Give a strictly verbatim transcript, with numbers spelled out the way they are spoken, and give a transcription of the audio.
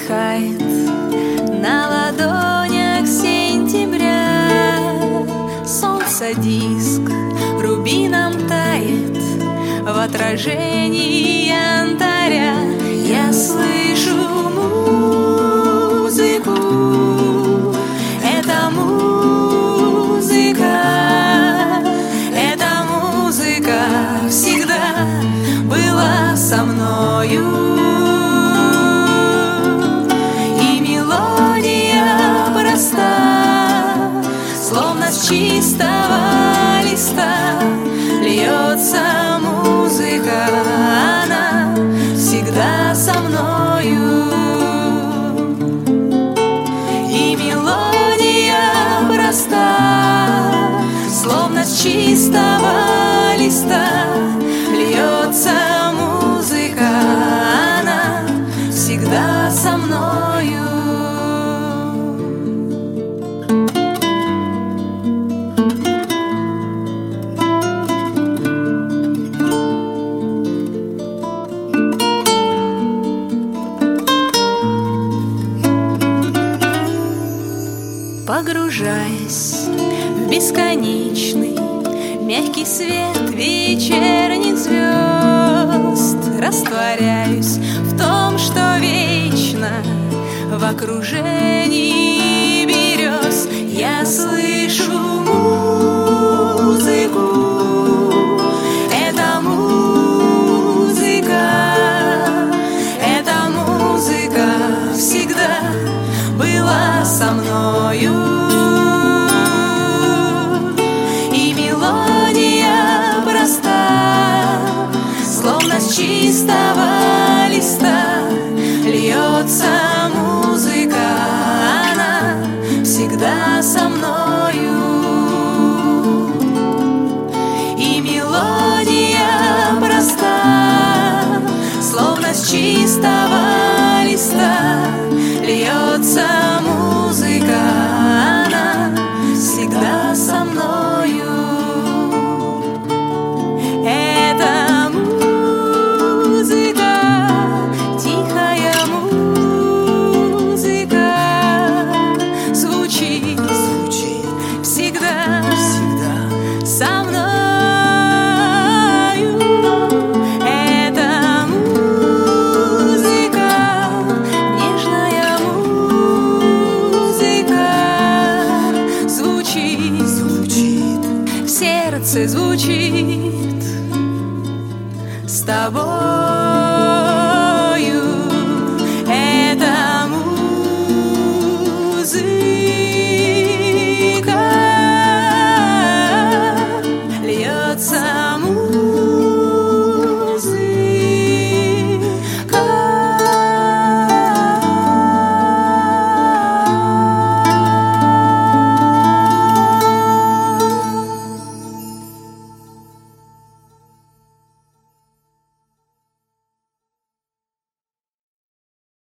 Отдыхает на ладонях сентября. Солнце диск рубином тает в отражении янтаря. Я слышу музыку, это музыка, эта музыка всегда была со мною. Словно с чистого листа льется музыка, она всегда со мною. И мелодия проста, словно с чистого листа льется музыка, она всегда со мною. Погружаясь в бесконечный мягкий свет вечерних звезд, растворяюсь в том, что вечно в окружении берез. Я слышу музыку, это музыка, эта музыка всегда была со мною. И мелодия проста, словно с чистого листа льется музыка, она всегда со мною. И мелодия проста, словно с чистого листа льется музыка, она всегда со мною. Это музыка, тихая музыка, звучит, звучит всегда, всегда со мною. Это музыка, нежная музыка, звучит, звучит, в сердце звучит с тобой.